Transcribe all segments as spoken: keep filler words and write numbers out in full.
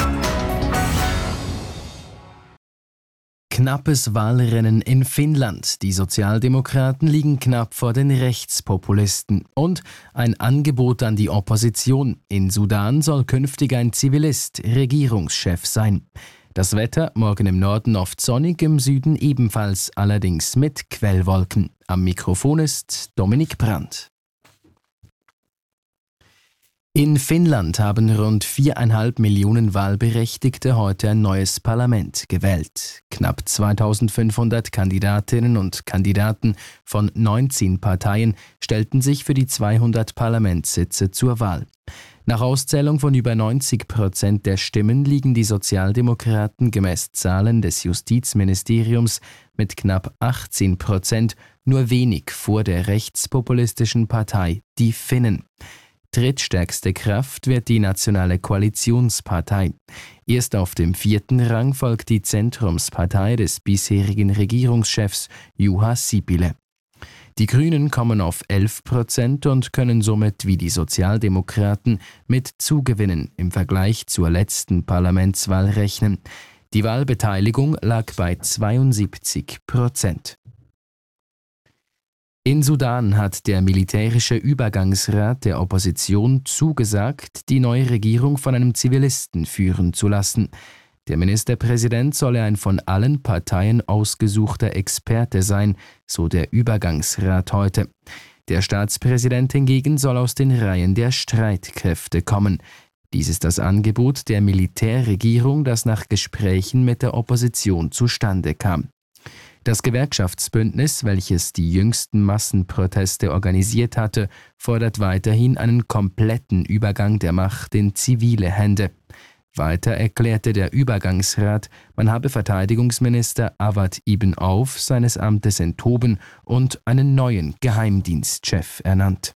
Knappes Wahlrennen in Finnland. Die Sozialdemokraten liegen knapp vor den Rechtspopulisten. Und ein Angebot an die Opposition. In Sudan soll künftig ein Zivilist Regierungschef sein. Das Wetter morgen im Norden oft sonnig, im Süden ebenfalls, allerdings mit Quellwolken. Am Mikrofon ist Dominik Brandt. In Finnland haben rund viereinhalb Millionen Wahlberechtigte heute ein neues Parlament gewählt. Knapp zweitausendfünfhundert Kandidatinnen und Kandidaten von neunzehn Parteien stellten sich für die zweihundert Parlamentssitze zur Wahl. Nach Auszählung von über neunzig Prozent der Stimmen liegen die Sozialdemokraten gemäß Zahlen des Justizministeriums mit knapp achtzehn Prozent nur wenig vor der rechtspopulistischen Partei Die Finnen. Drittstärkste Kraft wird die Nationale Koalitionspartei. Erst auf dem vierten Rang folgt die Zentrumspartei des bisherigen Regierungschefs Juha Sipilä. Die Grünen kommen auf elf Prozent und können somit wie die Sozialdemokraten mit Zugewinnen im Vergleich zur letzten Parlamentswahl rechnen. Die Wahlbeteiligung lag bei zweiundsiebzig Prozent. In Sudan hat der militärische Übergangsrat der Opposition zugesagt, die neue Regierung von einem Zivilisten führen zu lassen. Der Ministerpräsident solle ein von allen Parteien ausgesuchter Experte sein, so der Übergangsrat heute. Der Staatspräsident hingegen soll aus den Reihen der Streitkräfte kommen. Dies ist das Angebot der Militärregierung, das nach Gesprächen mit der Opposition zustande kam. Das Gewerkschaftsbündnis, welches die jüngsten Massenproteste organisiert hatte, fordert weiterhin einen kompletten Übergang der Macht in zivile Hände. Weiter erklärte der Übergangsrat, man habe Verteidigungsminister Awad Ibn Auf seines Amtes enthoben und einen neuen Geheimdienstchef ernannt.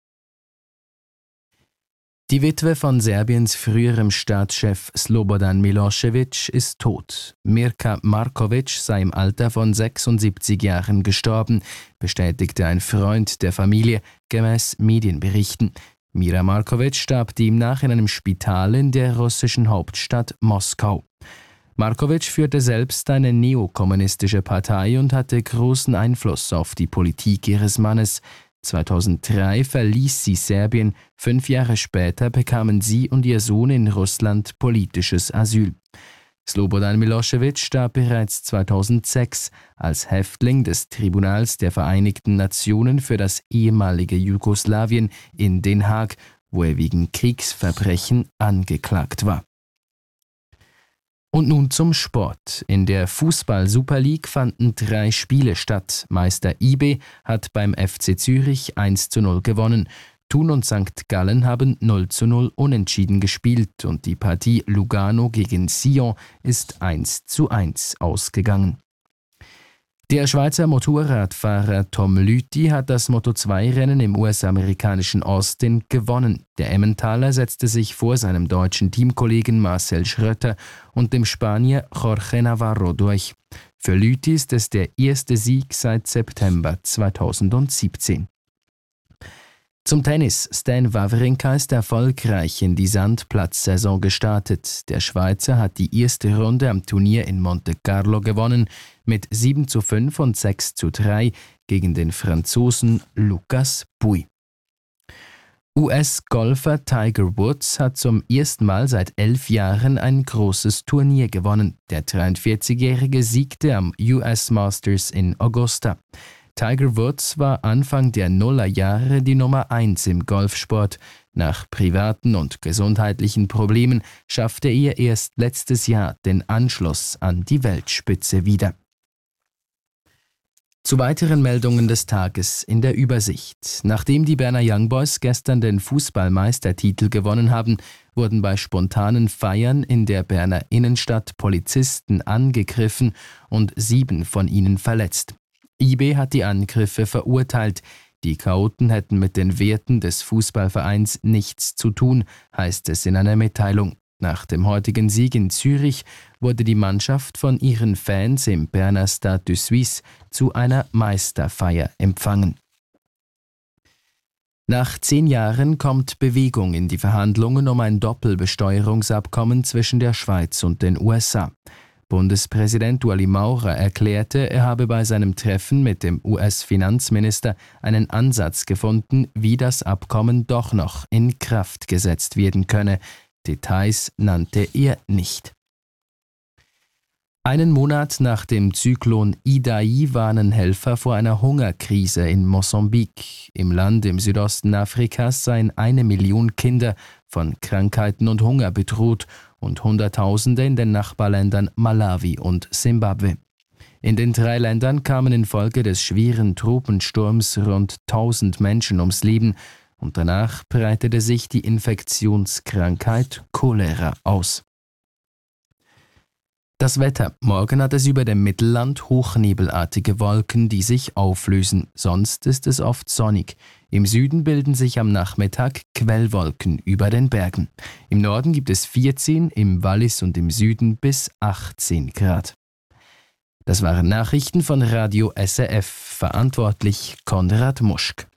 Die Witwe von Serbiens früherem Staatschef Slobodan Milošević ist tot. Mirka Marković sei im Alter von sechsundsiebzig Jahren gestorben, bestätigte ein Freund der Familie gemäß Medienberichten. Mira Marković starb demnach in einem Spital in der russischen Hauptstadt Moskau. Marković führte selbst eine neokommunistische Partei und hatte großen Einfluss auf die Politik ihres Mannes. zweitausenddrei verließ sie Serbien, fünf Jahre später bekamen sie und ihr Sohn in Russland politisches Asyl. Slobodan Milošević starb bereits zweitausendsechs als Häftling des Tribunals der Vereinigten Nationen für das ehemalige Jugoslawien in Den Haag, wo er wegen Kriegsverbrechen angeklagt war. Und nun zum Sport. In der Fußball-Super League fanden drei Spiele statt. Meister I B hat beim F C Zürich eins zu null gewonnen. Thun und Sankt Gallen haben null zu null unentschieden gespielt und die Partie Lugano gegen Sion ist eins zu eins ausgegangen. Der Schweizer Motorradfahrer Tom Lüthi hat das Moto zwei Rennen im U S-amerikanischen Austin gewonnen. Der Emmentaler setzte sich vor seinem deutschen Teamkollegen Marcel Schrötter und dem Spanier Jorge Navarro durch. Für Lüthi ist es der erste Sieg seit September zweitausendsiebzehn. Zum Tennis. Stan Wawrinka ist erfolgreich in die Sandplatzsaison gestartet. Der Schweizer hat die erste Runde am Turnier in Monte Carlo gewonnen mit sieben zu fünf und sechs zu drei gegen den Franzosen Lucas Pouille. U S-Golfer Tiger Woods hat zum ersten Mal seit elf Jahren ein großes Turnier gewonnen. Der dreiundvierzigjährige siegte am U S Masters in Augusta. Tiger Woods war Anfang der Nullerjahre die Nummer eins im Golfsport. Nach privaten und gesundheitlichen Problemen schaffte er erst letztes Jahr den Anschluss an die Weltspitze wieder. Zu weiteren Meldungen des Tages in der Übersicht. Nachdem die Berner Young Boys gestern den Fußballmeistertitel gewonnen haben, wurden bei spontanen Feiern in der Berner Innenstadt Polizisten angegriffen und sieben von ihnen verletzt. I B hat die Angriffe verurteilt. Die Chaoten hätten mit den Werten des Fußballvereins nichts zu tun, heißt es in einer Mitteilung. Nach dem heutigen Sieg in Zürich wurde die Mannschaft von ihren Fans im Berner Stade de Suisse zu einer Meisterfeier empfangen. Nach zehn Jahren kommt Bewegung in die Verhandlungen um ein Doppelbesteuerungsabkommen zwischen der Schweiz und den U S A. Bundespräsident Ueli Maurer erklärte, er habe bei seinem Treffen mit dem U S-Finanzminister einen Ansatz gefunden, wie das Abkommen doch noch in Kraft gesetzt werden könne. Details nannte er nicht. Einen Monat nach dem Zyklon Idai warnen Helfer vor einer Hungerkrise in Mosambik. Im Land im Südosten Afrikas seien eine Million Kinder von Krankheiten und Hunger bedroht und Hunderttausende in den Nachbarländern Malawi und Simbabwe. In den drei Ländern kamen infolge des schweren Tropensturms rund tausend Menschen ums Leben und danach breitete sich die Infektionskrankheit Cholera aus. Das Wetter. Morgen hat es über dem Mittelland hochnebelartige Wolken, die sich auflösen. Sonst ist es oft sonnig. Im Süden bilden sich am Nachmittag Quellwolken über den Bergen. Im Norden gibt es vierzehn, im Wallis und im Süden bis achtzehn Grad. Das waren Nachrichten von Radio S R F. Verantwortlich Konrad Muschk.